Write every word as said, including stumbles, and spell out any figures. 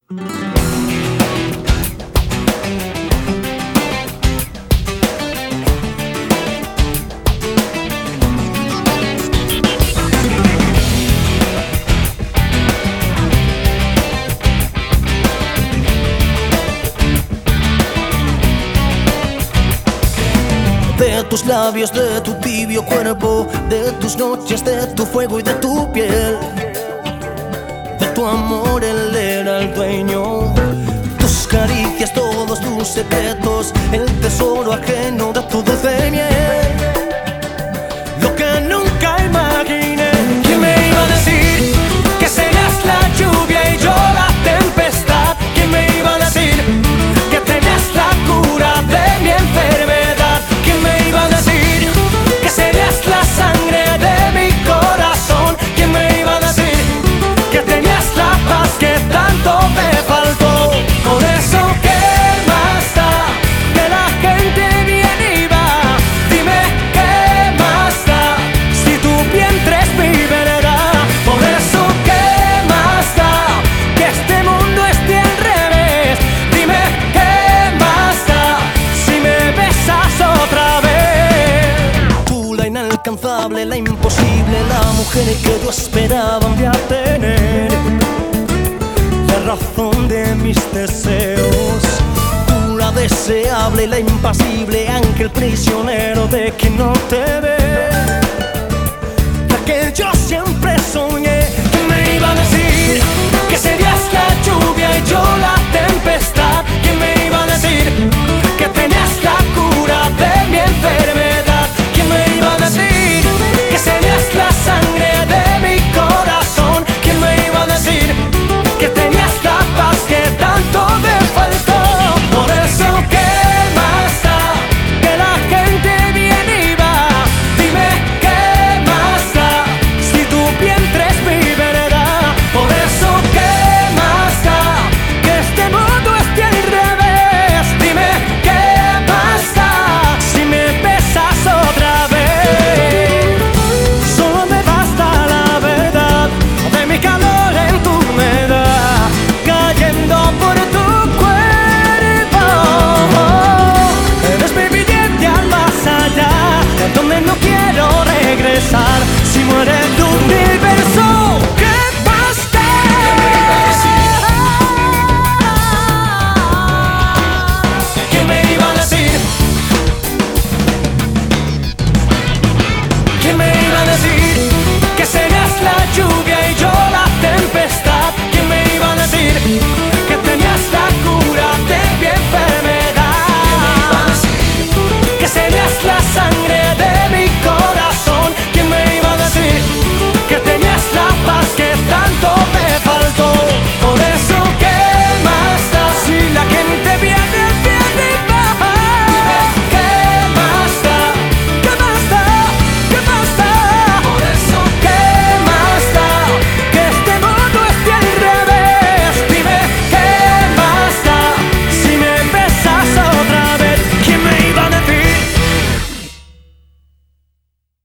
De tus labios, de tu tibio cuerpo, de tus noches, de tu fuego y de tu piel. De tu amor él era el dueño. Tus caricias, todos tus secretos, el tesoro ajeno de tu dulce miel. Lo que nunca imaginé. ¿Quién me iba a decir que serías la lluvia y yo la tempestad? ¿Quién me iba a decir que tenías la cura de mi enfermedad? ¿Quién me iba a decir que serías la sangre de mi corazón? ¿Quién me iba a decir que tenías la paz que tanto me faltó? Por eso, ¿qué más da que la gente viene y va? Dime, ¿qué más da si tu vientre es mi verdad? Por eso, ¿qué más da que este mundo esté al revés? Dime, ¿qué más da si me besas otra vez? Tú, la inalcanzable, la imposible, la mujer que yo esperaba un día tener, la razón de mis deseos. Tú, la deseable, la impasible, ángel prisionero de quien no te ve, la que yo siempre soñé.